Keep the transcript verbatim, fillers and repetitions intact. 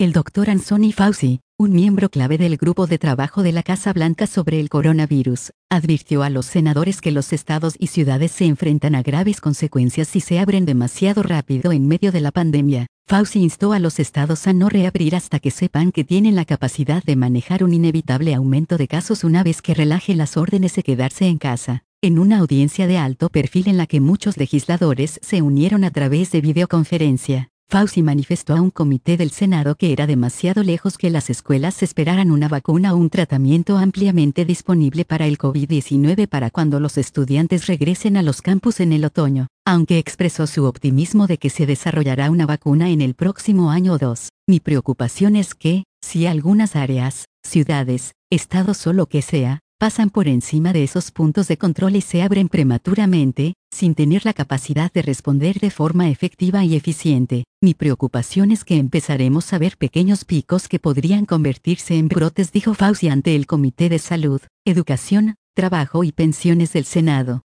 El doctor Anthony Fauci, un miembro clave del grupo de trabajo de la Casa Blanca sobre el coronavirus, advirtió a los senadores que los estados y ciudades se enfrentan a graves consecuencias si se abren demasiado rápido en medio de la pandemia. Fauci instó a los estados a no reabrir hasta que sepan que tienen la capacidad de manejar un inevitable aumento de casos una vez que relaje las órdenes de quedarse en casa. En una audiencia de alto perfil en la que muchos legisladores se unieron a través de videoconferencia, Fauci manifestó a un comité del Senado que era demasiado lejos que las escuelas esperaran una vacuna o un tratamiento ampliamente disponible para el COVID diecinueve para cuando los estudiantes regresen a los campus en el otoño, aunque expresó su optimismo de que se desarrollará una vacuna en el próximo año o dos. Mi preocupación es que, si algunas áreas, ciudades, estados o lo que sea, pasan por encima de esos puntos de control y se abren prematuramente, sin tener la capacidad de responder de forma efectiva y eficiente. Mi preocupación es que empezaremos a ver pequeños picos que podrían convertirse en brotes, dijo Fauci ante el Comité de Salud, Educación, Trabajo y Pensiones del Senado.